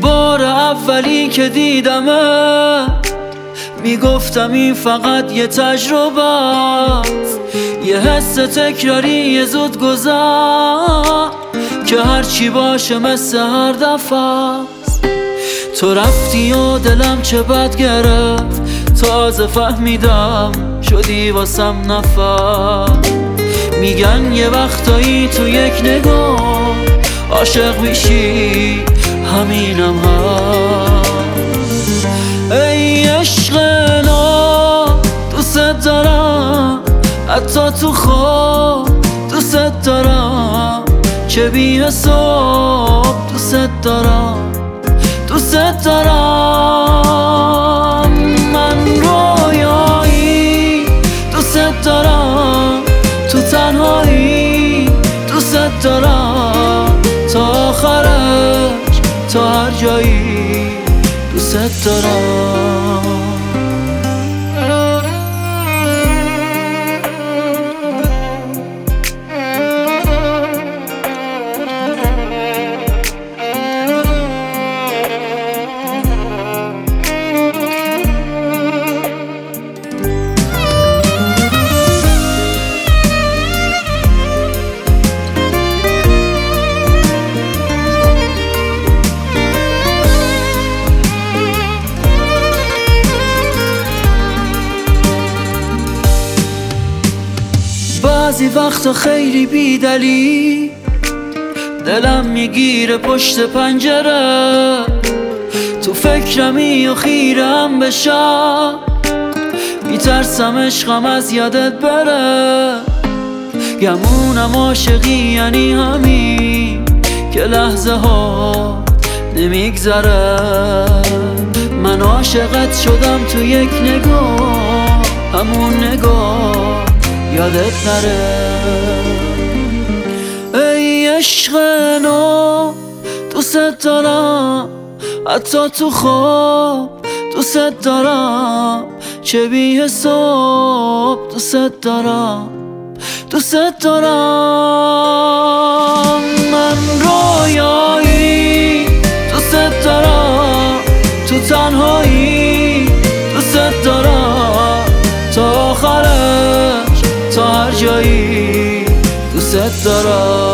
بار اولی که دیدمت میگفتم این فقط یه تجربه است، یه حس تکراری، یه زود گذر که هرچی باشه مثل هر دفعه است. تو رفتی و دلم چه بد گرفت، تازه فهمیدم شدی واسم نفر. میگن یه وقتایی تو یک نگاه عاشق میشی، همینم هست. ای عشق نو دوست دارم، حتی تو خواب دوست دارم، چه بی حساب دوست دارم، دوست دارم. من رویایی دوست دارم، تو تنهایی دوست دارم، تا آخرش تا هر جایی دوست دارم. بعضی وقتا خیلی بی دلیل دلم میگیره پشت پنجره، تو فکرمی و خیرم بشم، میترسم عشقم از یادت بره. گمونم عاشقی یعنی همین که لحظه ها نمیگذره. من عاشقت شدم تو یک نگاه، همون نگاه یادت نره. ای عشق نو دوست دارم، حتی تو خواب دوست دارم، چه بی حساب دوست دارم، دوست دارم. من رویایی دوست دارم، تو تنهایی دوست دارم، تا آخرش تا هر جایی دوست دارم.